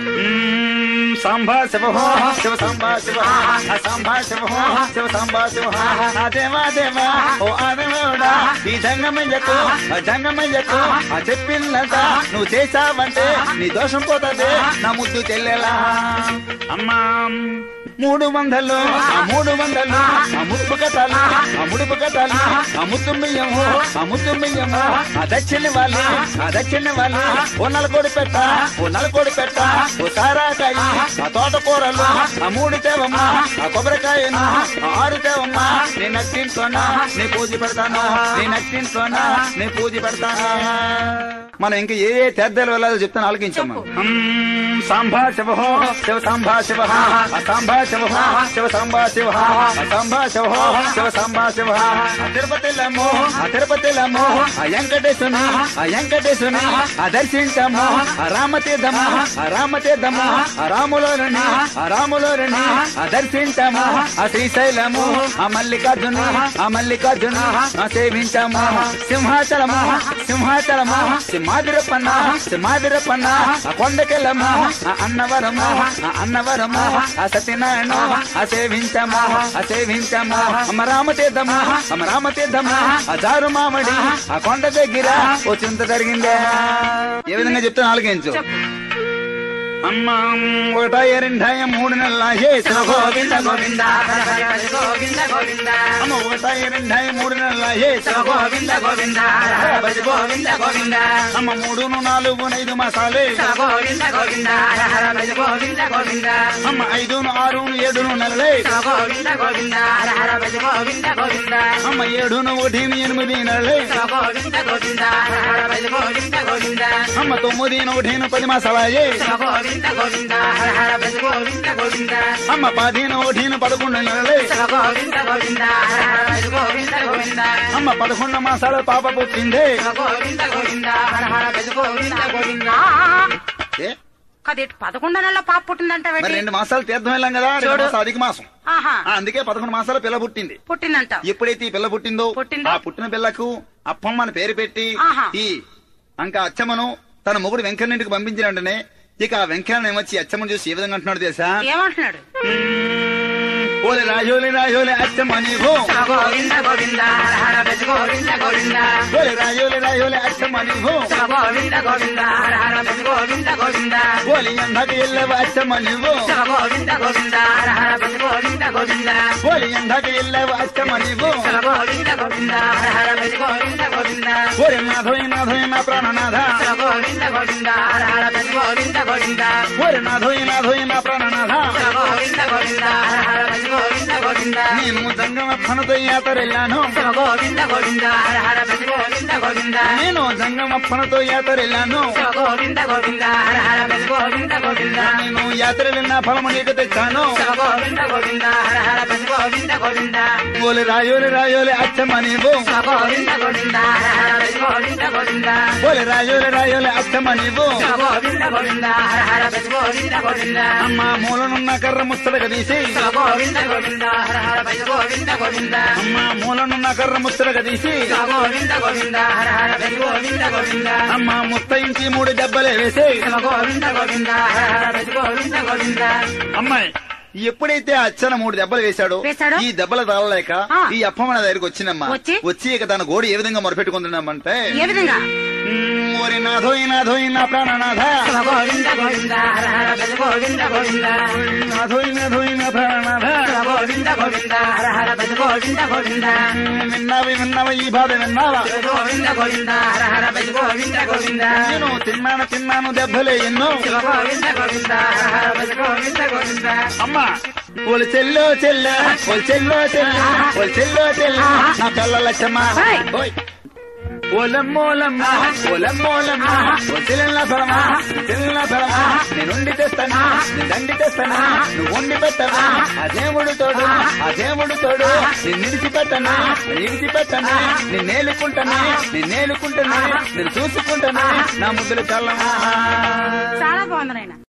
సాంబా శివ శివ సాంబా శివ సాంబా శివ శివ సాంబా శివ దేవా దేవా ఓ ఆదమోడా ఈ జంగమయ్యకు జంగమయ్యకు చెప్పిందంట నువ్వు చేశావంటే నీ దోషం పోతుంది నా ముద్దు చెల్లెలా అమ్మా 300 300 ముడుపు కట్టాలి ముడుపు కట్టాలి ముద్దు బియ్యము దక్షిణ వాళ్ళు ఓ నలకోడి పెట్ట ఓ సారాకాయి తోటకూరలు 3 తేవమ్మా కొబ్బరికాయను 6 తేవమ్మా నీ నచ్చింట్లోనా నీ పూజ పెడతాను నీ నచ్చింట్లోనా నీ పూజ పెడతాను మనం ఇంకా ఏ తెద్దలు వెళ్ళాలో చెప్తాను ఆలోచించమ్మా సాంబా శివ శివ సాంబా శివ సాంబా శివ శివ సాంబా శివ సాంబా శివ శివ సాంబా శివ తిరుపతిలము వెంకటేశుని దర్శించము రామతీర్థము రాములోని దర్శించము శ్రీశైలము మల్లికార్జున సేవించము సింహాచలము సింహాదిరపన్న కొండకెళ్ళము అన్నవరము సత్యనారాయణ సేవించము రామతీర్థము జారు మామిడి ఆ కొండ దగ్గర ఓ చింత జరిగిందే ఏ విధంగా చెప్తే ఆలోచించు అమ్మ 1 2 3 నెలలాయే గోవింద గోవింద అమ్మ 1 2 3 నెలలాయే గోవింద గోవింద గోవింద గోవింద అమ్మ 3 4 5 మాసాలే గోవింద గోవింద గోవింద గోవింద అమ్మ 5 6 7 నెలలే గోవింద గోవింద గోవింద గోవింద అమ్మ 7 1 8 నెలలే గోవింద గోవింద గోవింద గోవింద అమ్మ 9 1 10 మాసాలే గోవింద గోవింద గోవింద అమ్మ 10 1 11 నెలలే గోవింద గోవింద గోవింద అమ్మ 11 మాసాల పాప పుట్టిందే గోవింద గోవింద గోవింద గోవింద కదేటి 11 నెలల పాప పుట్టిందంట 2 మాసాలు తీర్థం వెళ్ళాం కదా అధిక మాసం అందుకే 11 మాసాల పిల్ల పుట్టిందంట ఎప్పుడైతే ఈ పిల్ల పుట్టిందో ఆ పుట్టిన పిల్లకు అప్పమ్మ అని పేరు పెట్టి ఈ అంక అచ్చమ్మను తన మొగుడు వెంకన్నింటికి పంపించిన వెంటనే ఇక ఆ వెంకన్న ఏమొచ్చి అచ్చమ్మను చూసి ఏ విధంగా అంటున్నాడు తెలుసా ఏమంటున్నాడు ఓలే రాజోలే అచ్చమ్మ నీవు గోవింద గోవింద గోవింద గోవింద ఓలే రాజోలే అచ్చమ్మ నీవు గోవింద గోవింద గోవింద గోవింద ఓలి ఎందకి ఎల్లవ అచ్చమ్మ నీవు గోవింద గోవింద గోవింద గోవింద ఓలి ఎందకి ఎల్లవ అచ్చమ్మ నీవు గోవింద గోవింద గోవింద గోవింద ఓరే నాథోయ నా ప్రాణనాథ గోవింద గోవింద గోవింద గోవింద ఓరే నాథోయ నా ప్రాణనాథ గోవింద గోవింద గోవింద గోవింద నేను జంగమప్పనతో యాతరెళ్ళాను గోవింద గోవింద గోవింద గోవింద నేను జంగమప్పనతో యాతరెళ్ళాను గోవింద గోవింద గోవింద గోవింద నేను యాత్ర వెళ్ళిన ఫలము నీకు తెచ్చాను గోవింద గోవింద గోవింద గోవింద ఓలే రాయోలే అచ్చమ్మ నీవు గోవింద గోవింద గోవింద గోవింద ఓలే రాయోలే అచ్చమ్మ నీవు గోవింద గోవింద గోవింద గోవింద అమ్మ మూలనున్న కర్ర ముస్తలుగా తీసి గోవింద గోవింద గోవింద గోవింద అమ్మ మూలనున్న కర్ర ముస్తలుగా తీసి గోవింద గోవింద గోవింద గోవింద అమ్మ ముత్తయించి 3 దెబ్బలే వేసి గోవింద గోవింద గోవింద గోవింద అమ్మాయి ఎప్పుడైతే అచ్చన 3 దెబ్బలు వేశాడో ఈ దెబ్బలు తాళలేక ఈ అప్పమ్మ దగ్గరికి వచ్చినమ్మా వచ్చి ఇక తన గోడు ఏ విధంగా మొరపెట్టుకుంటున్నామంటే ఏ విధంగా ఓరి నాథోయి నా ప్రాణనాథ గోవింద గోవింద గోవింద గోవింద నాథోయి నా ప్రాణనాథ గోవింద గోవింద గోవింద గోవింద విన్నావా ఈ బాధ విన్నావా గోవింద గోవింద గోవింద గోవింద నేను తిన్నాను దెబ్బలే ఎన్నో గోవింద గోవింద గోవింద గోవింద అమ్మా ఓలు చెల్లో నా పిల్లలచ్చమ్మ ఓలమ్మోలమ్మ చెల్లెల్లా ఫలమా నేనుండి తెస్తానా దండి తెస్తానా నువ్వు వండి పెట్టనా ఆ దేవుడు తోడు నిన్నిడిచిపెట్టనా నిన్నేలుకుంటానా నేను చూసుకుంటానా నా ముద్దులు చల్లమా చాలా బాగుంది నాయన.